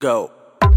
go.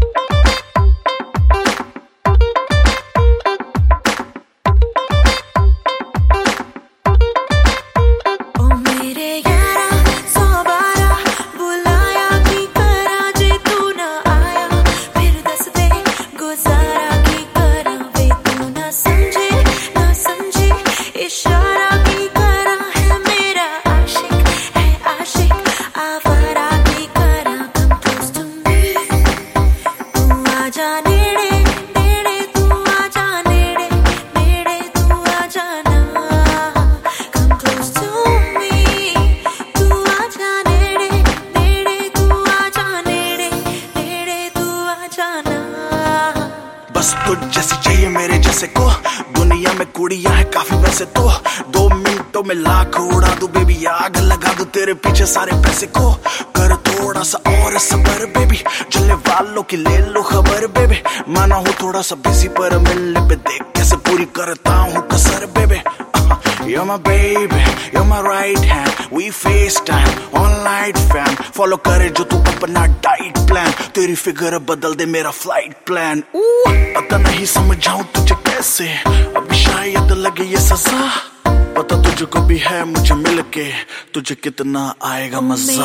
बस तुझ जैसी चाहिए मेरे जैसे को, दुनिया में कुड़ियां है काफी वैसे तो 2 मिनटों में लाख उड़ा दूं बेबी, आग लगा दूं तेरे पीछे सारे पैसे को। कर थोड़ा सा और सबर बेबी, जलने वालों की ले लो खबर बेबी। माना हूँ थोड़ा सा बिजी पर मिलने पे देख कैसे पूरी करता हूँ कसर baby. You're my baby, you're my right hand, we FaceTime, online fam, follow करे जो तू अपना डाइट प्लान, तेरी फिगर बदल दे मेरा फ्लाइट प्लान। पता नहीं समझाऊं तुझे कैसे, अभी शायद लगे ये सजा, पता तुझको भी है मुझे मिलके तुझे कितना आएगा मजा।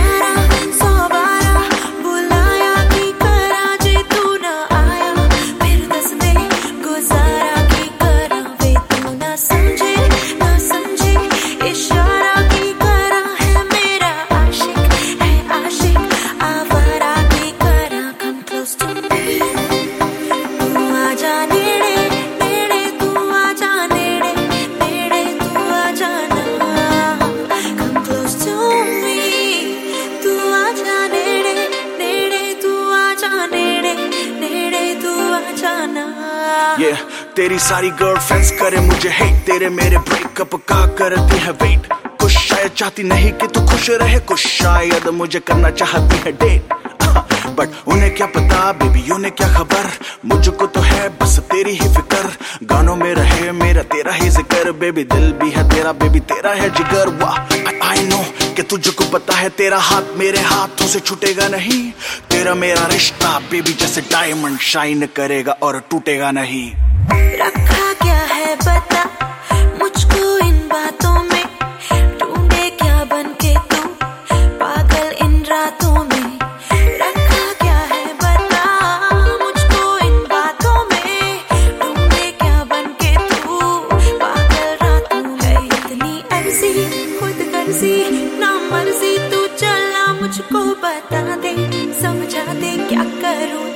Yeah, तेरी सारी गर्लफ्रेंड्स करे मुझे हेट, तेरे मेरे ब्रेकअप का करती है वेट। कुछ शायद चाहती नहीं कि तू खुश रहे, कुछ शायद मुझे करना चाहती है डेट। बट उन्हें क्या पता बेबी, उन्हें क्या खबर, मुझको तो है बस तेरी ही फिक्र। गानों में रहे मेरा तेरा ही जिक्र बेबी, दिल भी है तेरा बेबी, तेरा है जिगर। वाह आई नो कि तुझको पता है तेरा हाथ मेरे हाथों से छूटेगा नहीं, तेरा मेरा रिश्ता बेबी जैसे डायमंड शाइन करेगा और टूटेगा नहीं। रखा क्या है बता मुझको इन बातों में, ढूंढे क्या बन के तू पागल इन रातों में। रखा क्या है बता मुझको इन बातों में, ढूंढे क्या बन के तू पागल रातों में। इतनी अर्जी खुद गर्जी ना मर्जी, तू चला मुझको बता दे, समझा दे क्या करूं